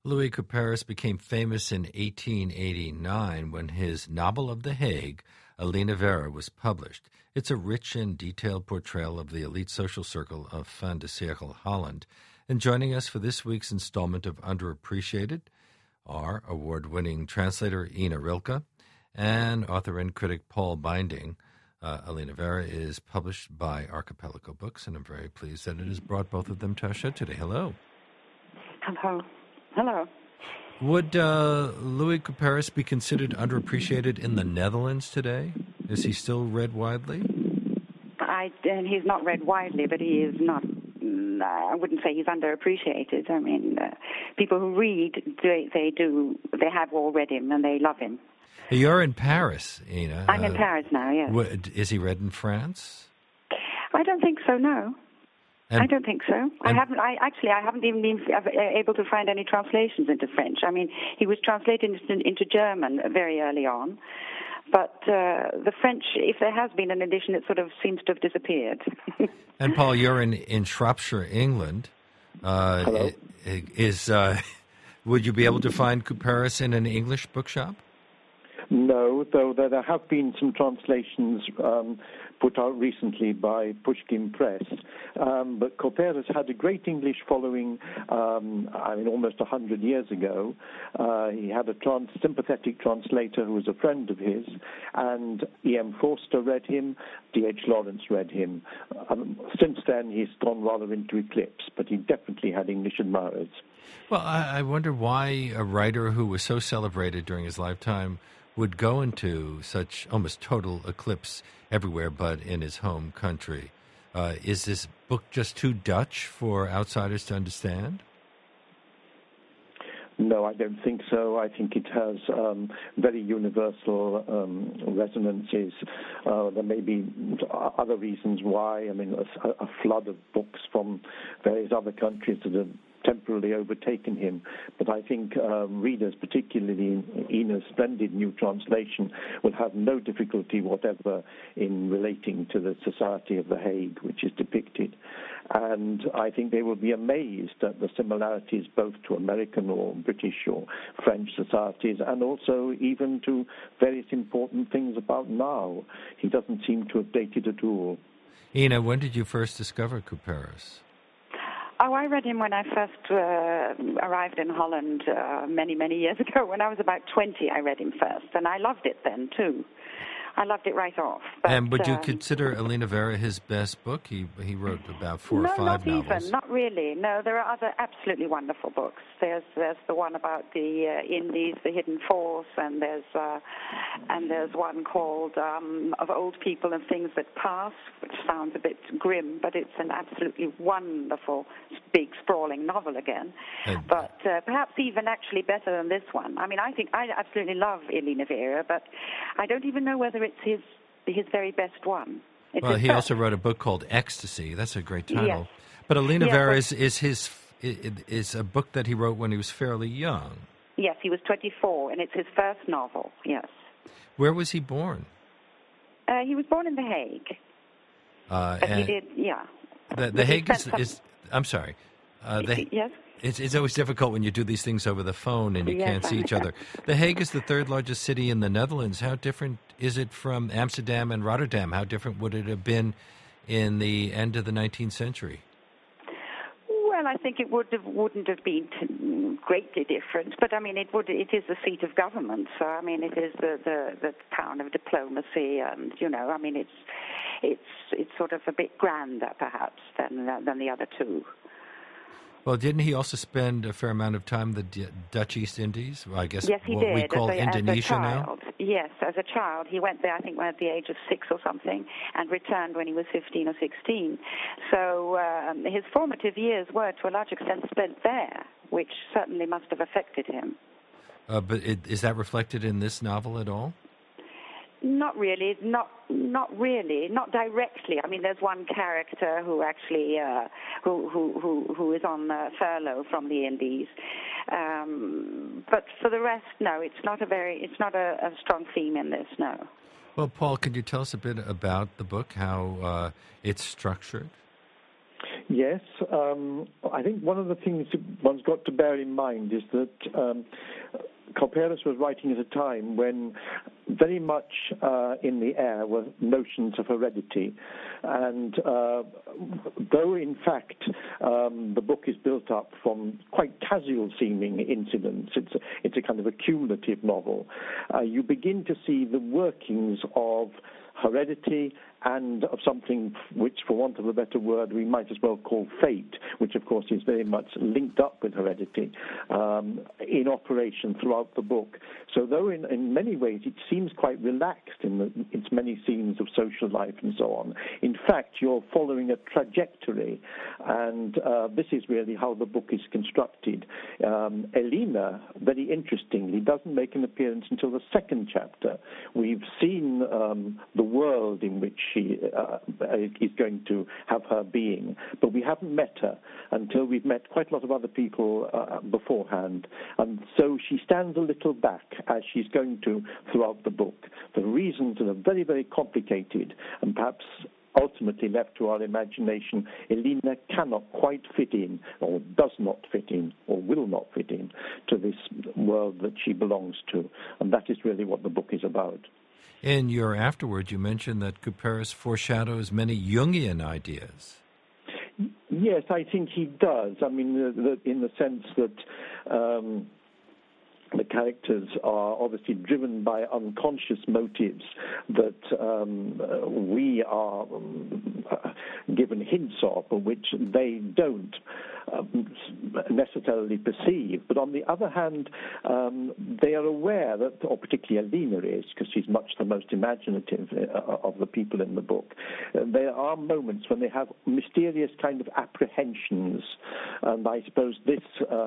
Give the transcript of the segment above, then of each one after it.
Louis Couperus became famous in 1889 when his novel of The Hague, Alina Vera, was published. It's a rich and detailed portrayal of the elite social circle of fin de siècle Holland. And joining us for this week's installment of Underappreciated are award-winning translator Ina Rilke and author and critic Paul Binding. Alina Vera is published by Archipelago Books, and I'm very pleased that it has brought both of them to our show today. Hello. Hello. Hello. Would Louis Couperus be considered underappreciated in the Netherlands today? Is he still read widely? He's not read widely, but he is not. I wouldn't say he's underappreciated. I mean, people who read, they have all read him and they love him. You're in Paris, Ina. I'm in Paris now, yes. Is he read in France? I don't think so, no. I don't think so. I haven't even been able to find any translations into French. I mean, he was translated into German very early on, but the French, if there has been an edition, it sort of seems to have disappeared. And Paul, you're in Shropshire, England. Hello. Would you be able to find Couperus in an English bookshop? No, though there have been some translations put out recently by Pushkin Press. But Couperus had a great English following, almost 100 years ago. He had a sympathetic translator who was a friend of his, and E.M. Forster read him, D.H. Lawrence read him. Since then, he's gone rather into eclipse, but he definitely had English admirers. Well, I wonder why a writer who was so celebrated during his lifetime would go into such almost total eclipse everywhere but in his home country. Is this book just too Dutch for outsiders to understand? No, I don't think so. I think it has very universal resonances. There may be other reasons why. I mean, a flood of books from various other countries that have temporarily overtaken him. But I think readers, particularly Ina's splendid new translation, will have no difficulty whatever in relating to the Society of The Hague, which is depicted. And I think they will be amazed at the similarities both to American or British or French societies and also even to various important things about now. He doesn't seem to have dated at all. Ina, when did you first discover Couperus? Oh, I read him when I first arrived in Holland many, many years ago. When I was about 20, I read him first, and I loved it then, too. I loved it right off. But, and would you consider Alina Vera his best book? He wrote about four or five novels. No, not even. Not really. No, there are other absolutely wonderful books. There's the one about the Indies, the Hidden Force, and there's one called Of Old People and Things That Pass, which sounds a bit grim, but it's an absolutely wonderful, big, sprawling novel again. But perhaps even actually better than this one. I mean, I absolutely love Alina Vera, but I don't even know whether it's his very best one. Well, he also wrote a book called Ecstasy. That's a great title. Yes. But Alina Vera is a book that he wrote when he was fairly young. Yes, he was 24, and it's his first novel, yes. Where was he born? He was born in The Hague. But he did, yeah. The Hague is I'm sorry. Yes? It's always difficult when you do these things over the phone and you can't see each other. The Hague is the third largest city in the Netherlands. How different is it from Amsterdam and Rotterdam? How different would it have been in the end of the 19th century? Well, I think it wouldn't have been greatly different, but I mean, it is the seat of government. So I mean, it is the town of diplomacy, and I mean, it's sort of a bit grander perhaps than the other two. Well, didn't he also spend a fair amount of time in the Dutch East Indies? Well, I guess yes, he what did. we call Indonesia now? Yes, as a child. He went there, I think, at the age of 6 or something, and returned when he was 15 or 16. So his formative years were, to a large extent, spent there, which certainly must have affected him. But is that reflected in this novel at all? Not really, not really, not directly. I mean, there's one character who actually who is on furlough from the Indies, but for the rest, no, it's not a strong theme in this. No. Well, Paul, could you tell us a bit about the book, how it's structured? Yes, I think one of the things one's got to bear in mind is that Cowperus was writing at a time when very much in the air were notions of heredity. And though, in fact, the book is built up from quite casual-seeming incidents, it's a kind of a cumulative novel, you begin to see the workings of heredity and of something which, for want of a better word, we might as well call fate, which, of course, is very much linked up with heredity, in operation throughout the book. So though in many ways it seems quite relaxed in its many scenes of social life and so on, in fact, you're following a trajectory, and this is really how the book is constructed. Elena, very interestingly, doesn't make an appearance until the second chapter. We've seen the world in which she is going to have her being, but we haven't met her until we've met quite a lot of other people beforehand, and so she stands a little back as she's going to throughout the book. The reasons are very, very complicated, and perhaps ultimately left to our imagination, Elena cannot quite fit in, or does not fit in, or will not fit in, to this world that she belongs to, and that is really what the book is about. In your afterword, you mentioned that Cowperus foreshadows many Jungian ideas. Yes, I think he does. I mean, in the sense that the characters are obviously driven by unconscious motives that we are given hints of, but which they don't necessarily perceive. But on the other hand, they are aware that, or particularly Elena is, because she's much the most imaginative of the people in the book, there are moments when they have mysterious kind of apprehensions, and I suppose this,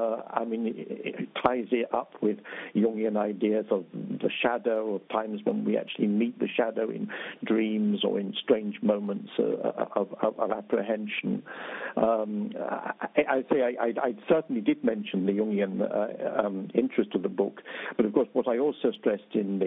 it ties it up with Jungian ideas of the shadow, of times when we actually meet the shadow in dreams or in strange moments of apprehension. I certainly did mention the Jungian interest of the book, but of course what I also stressed in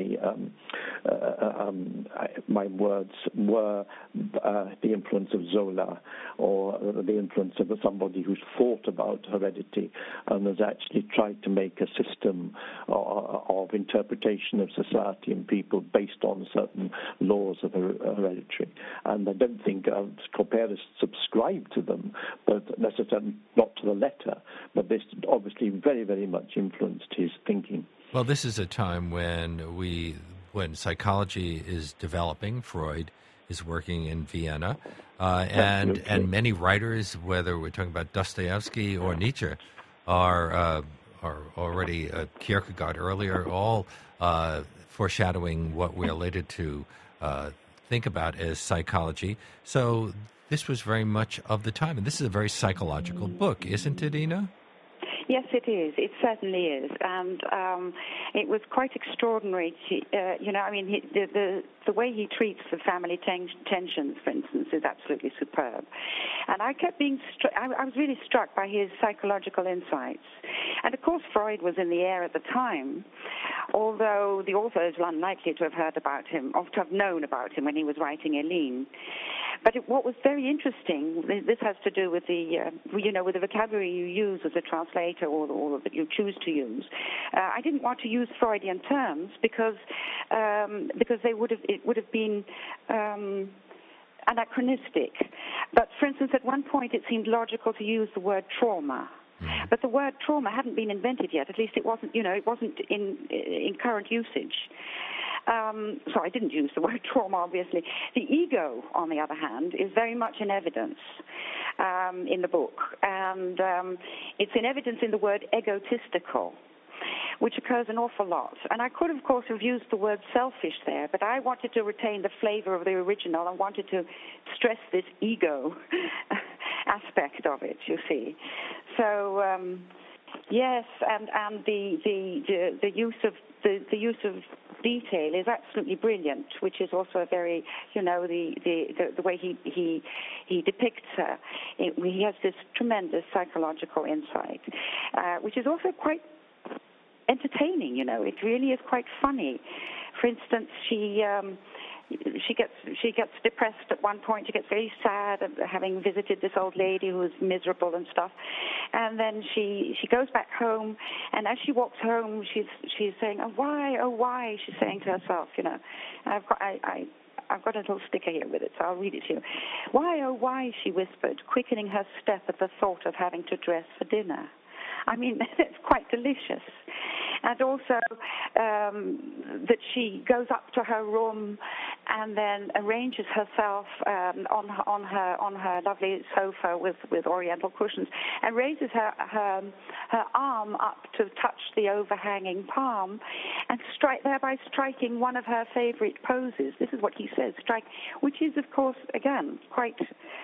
my words were the influence of Zola, or the influence of somebody who's thought about heredity and has actually tried to make a system of interpretation of society and people based on certain laws of hereditary. And I don't think Cowperus subscribed to them, but necessarily not to the letter, but this obviously very, very much influenced his thinking. Well, this is a time when psychology is developing. Freud is working in Vienna, and many writers, whether we're talking about Dostoevsky or Nietzsche, are already Kierkegaard earlier, all foreshadowing what we're later to think about as psychology. So this was very much of the time, and this is a very psychological book, isn't it, Ina? Yes, it is. It certainly is, and it was quite extraordinary. The way he treats the family tensions, for instance, is absolutely superb. And I kept being I was really struck by his psychological insights. And of course, Freud was in the air at the time, although the author is unlikely to have heard about him, or to have known about him when he was writing Helene. But what was very interesting, this has to do with with the vocabulary you use as a translator, or that you choose to use. I didn't want to use Freudian terms because it would have been anachronistic. But for instance, at one point it seemed logical to use the word trauma. But the word trauma hadn't been invented yet. At least it wasn't in current usage. So I didn't use the word trauma, obviously. The ego, on the other hand, is very much in evidence in the book. And it's in evidence in the word egotistical, which occurs an awful lot. And I could, of course, have used the word selfish there, but I wanted to retain the flavor of the original and wanted to stress this ego aspect of it, you see. So, yes, and the use of detail is absolutely brilliant, which is also a very, the way he depicts her. He has this tremendous psychological insight, which is also quite entertaining. It really is quite funny. For instance, she she gets depressed at one point. She gets very sad at having visited this old lady who is miserable and stuff. And then she goes back home, and as she walks home, she's saying, "Oh why?" She's saying to herself, I've got a little sticker here with it, so I'll read it to you. "Why, oh why," she whispered, quickening her step at the thought of having to dress for dinner. I mean, it's quite delicious. And also that she goes up to her room and then arranges herself on her lovely sofa with oriental cushions, and raises her arm up to touch the overhanging palm, and thereby striking one of her favorite poses. This is what he says, strike, which is, of course, again, quite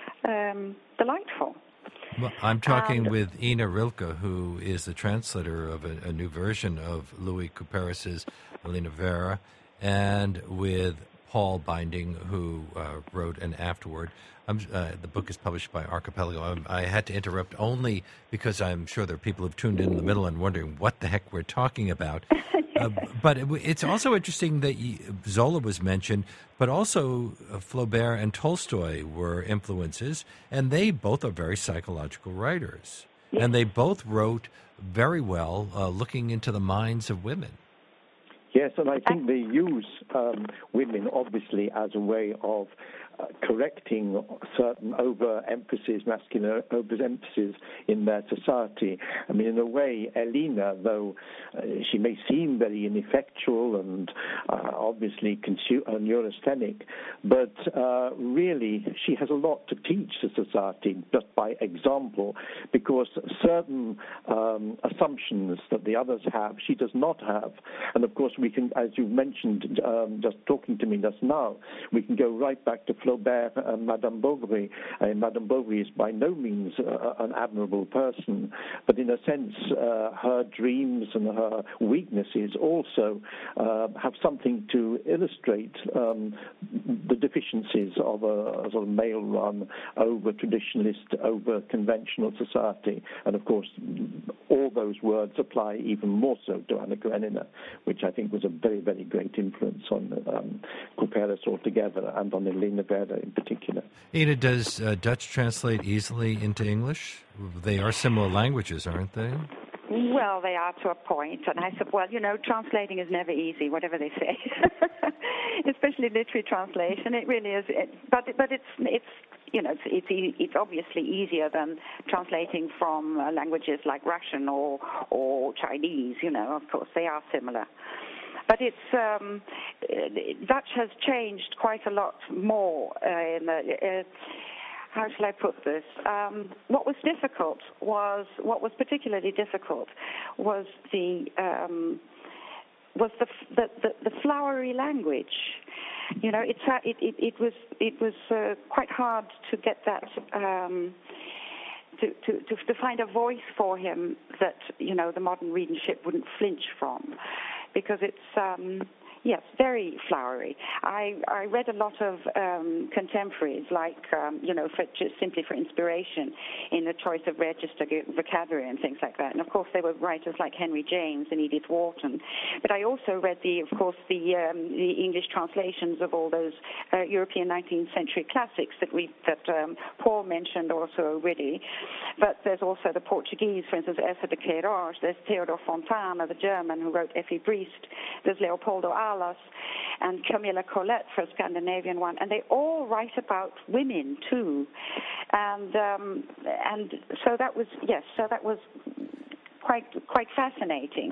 delightful. Well, I'm talking with Ina Rilke, who is the translator of a new version of Louis Couperus's Elena Vera, and with Paul Binding, who wrote an afterword. The book is published by Archipelago. I had to interrupt only because I'm sure there are people who've tuned in the middle and wondering what the heck we're talking about. But it's also interesting that Zola was mentioned, but also Flaubert and Tolstoy were influences, and they both are very psychological writers. Yes. And they both wrote very well, looking into the minds of women. Yes, and I think they use women, obviously, as a way of correcting certain overemphasis, masculine overemphasis in their society. I mean, in a way, Elena, though she may seem very ineffectual and obviously neurasthenic, but really she has a lot to teach the society just by example, because certain assumptions that the others have, she does not have. And of course, we can, as you mentioned, just talking to me just now, we can go right back to Flaubert and Madame Bovary. Madame Bovary is by no means an admirable person, but in a sense, her dreams and her weaknesses also have something to illustrate the deficiencies of a sort of male-run, over-traditionalist, over-conventional society. And of course, all those words apply even more so to Anna Karenina, which I think was a very, very great influence on Couperus altogether and on Elena Vera in particular. Ina, does Dutch translate easily into English? They are similar languages, aren't they? Well, they are to a point, and I said, well, translating is never easy, whatever they say, especially literary translation. It really is, but it's obviously easier than translating from languages like Russian or Chinese. Of course, they are similar. But Dutch has changed quite a lot more. How shall I put this? What was particularly difficult was the flowery language. It was quite hard to get that. To find a voice for him that the modern readership wouldn't flinch from, because it's very flowery. I read a lot of contemporaries, like just simply for inspiration in the choice of register vocabulary and things like that. And of course, there were writers like Henry James and Edith Wharton. But I also read the English translations of all those European 19th century classics that Paul mentioned also already. But there's also the Portuguese, for instance, Essa de Queiroz. There's Theodor Fontana, the German, who wrote Effie Briest. There's Leopoldo Alas and Camilla Collette for a Scandinavian one, and they all write about women too, and so that was quite fascinating.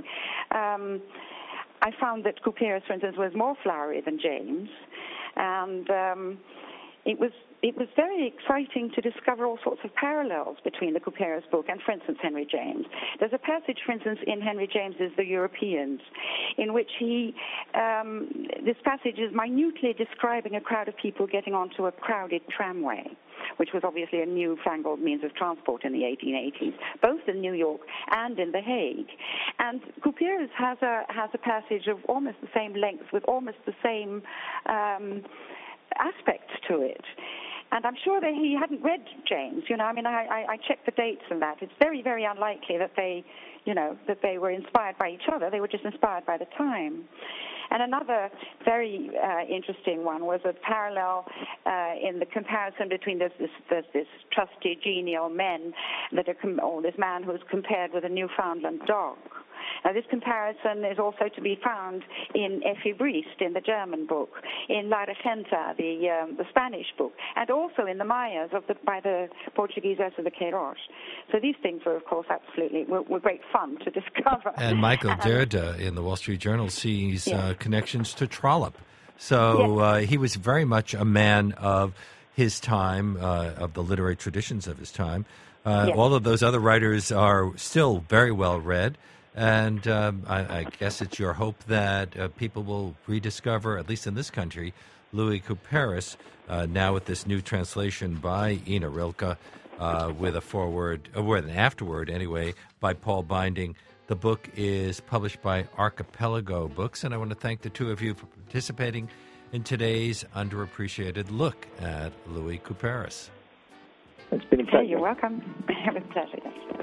I found that Couperus, for instance, was more flowery than James, and it was very exciting to discover all sorts of parallels between the Couperus book and, for instance, Henry James. There's a passage, for instance, in Henry James's The Europeans, in which this passage is minutely describing a crowd of people getting onto a crowded tramway, which was obviously a newfangled means of transport in the 1880s, both in New York and in The Hague. And Couperus has a passage of almost the same length with almost the same aspects to it. And I'm sure that he hadn't read James. I checked the dates and that. It's very, very unlikely that they were inspired by each other. They were just inspired by the time. And another very interesting one was a parallel in the comparison between this trusty, genial men or this man who's compared with a Newfoundland dog. Now, this comparison is also to be found in Effie Briest, in the German book, in La Regenta, the Spanish book, and also in the Mayas by the Portuguese Essa de Queiroz. So these things were, of course, were great fun to discover. And Michael Derda in the Wall Street Journal sees connections to Trollope. So he was very much a man of his time, of the literary traditions of his time. All of those other writers are still very well read. And I guess it's your hope that people will rediscover, at least in this country, Louis Couperus, now with this new translation by Ina Rilke, with a foreword, with an afterword anyway, by Paul Binding. The book is published by Archipelago Books, and I want to thank the two of you for participating in today's underappreciated look at Louis Couperus. It's been a pleasure. You're welcome. It was a pleasure.